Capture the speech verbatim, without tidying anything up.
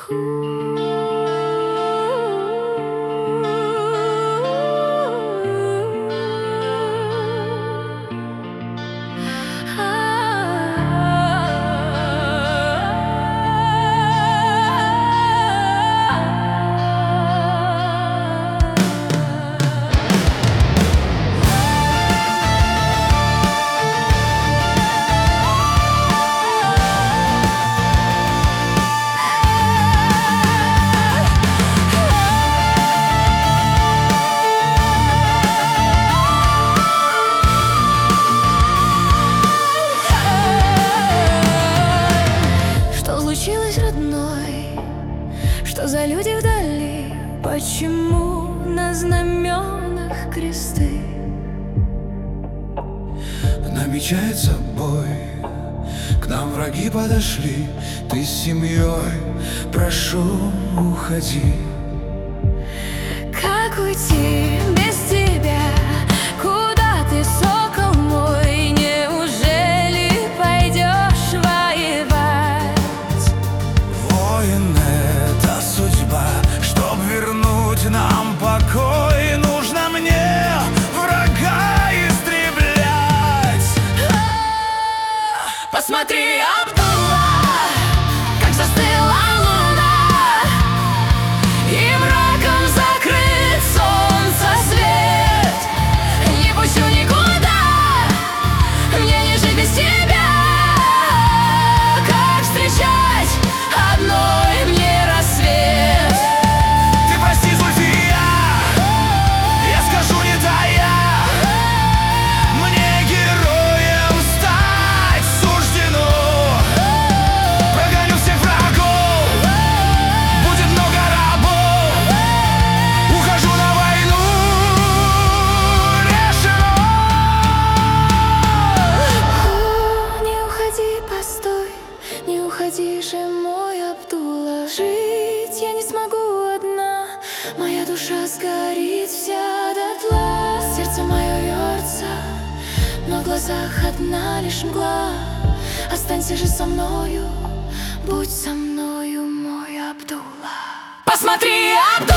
Что за люди вдали? Почему на знаменах кресты? Намечается бой, к нам враги подошли. Ты с семьей, прошу, уходи. Как уйти без тебя? Куда ты, сокол мой? Неужели пойдешь воевать? Воин — это судьба. Чтоб вернуть нам покой, нужно мне врага истреблять. Посмотри, Абдулла, как застыла луна, и мраком закрыт солнца свет. Не пущу никуда, мне не жить без тебя. Как встречать одной мне рассвет? Ты прости, Зульфия, я скажу не тая, мне героем стать суждено. Прогоню всех врагов, будет много рабов. Ухожу на войну, решено. Не уходи, постой, не уходи же, мой Абдулла. Жить я не смогу одна, моя душа сгорит вся дотла. Сердце мое бьется, но в глазах одна лишь мгла. Останься же со мною, будь со мною, мой Абдулла. Посмотри, Абдулла!